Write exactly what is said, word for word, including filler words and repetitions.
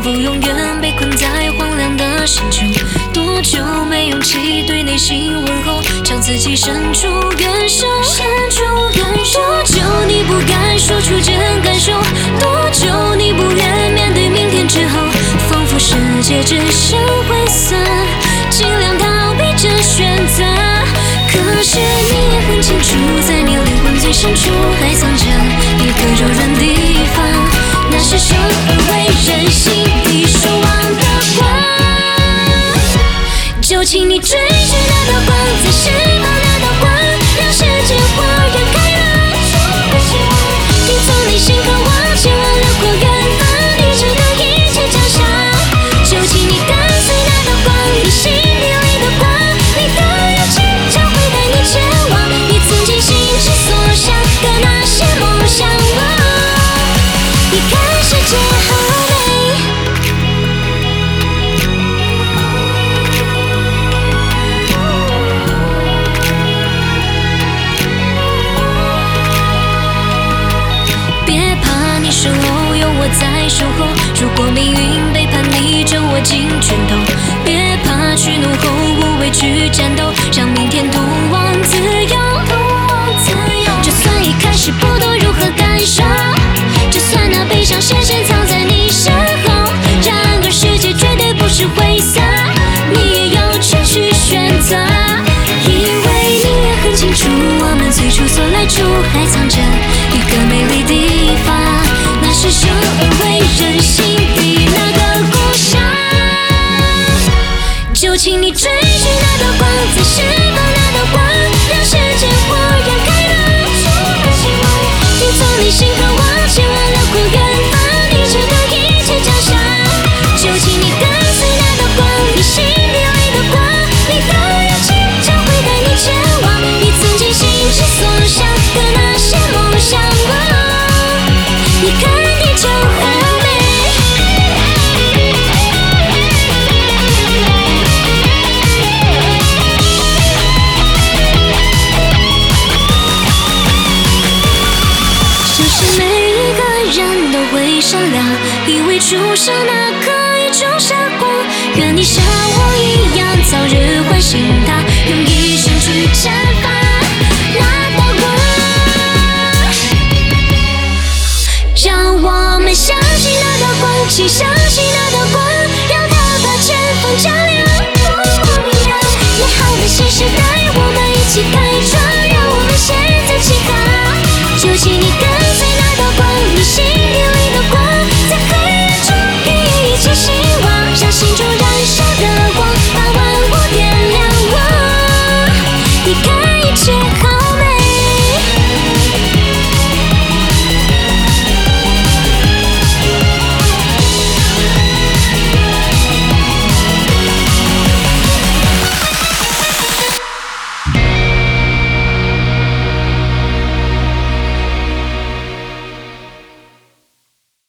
否永远被困在荒凉的深处？多久没勇气对内心问候，朝自己伸出援手？伸出援手。多久你不敢说出真感受？多久你不愿面对明天之后？仿佛世界只剩灰色，尽量逃避这选择。可是你也很清楚，在你灵魂最深处还藏着一个柔软地方，那是生而为人心底守望的光。就请你追寻那道光，再释放那道光，让世界豁然开朗。听从内心渴望，千万辽阔远方，你值得一切奖赏。就请你跟随那道光，你心底里的光，你的勇气将会带你前往你曾经心之所想的那些梦想。你看世界好美。别怕，你身后有我在守候。如果命运背叛你，就握紧拳头。别怕，去怒后无畏去战斗，让明天通往自由。就算一开始不懂如何感受，就算那悲伤深深藏在你身后，然而世界绝对不是灰色，你也有权去选择。因为你也很清楚，我们最初所来处还藏着一个美丽地方，那是生而为人心底那个故乡。就请你追寻那道光，再释放那道光，让世界豁然开朗。听从内心渴望，千万辽阔远方，你值得一切奖赏。就请你跟随那道光，你心底里的光，你的勇气将会带你前往你曾经心之所想的那些梦想。你看地球好美。就是每一个人都会善良，因为出生那刻已种下光。愿你像我一样早日唤醒它。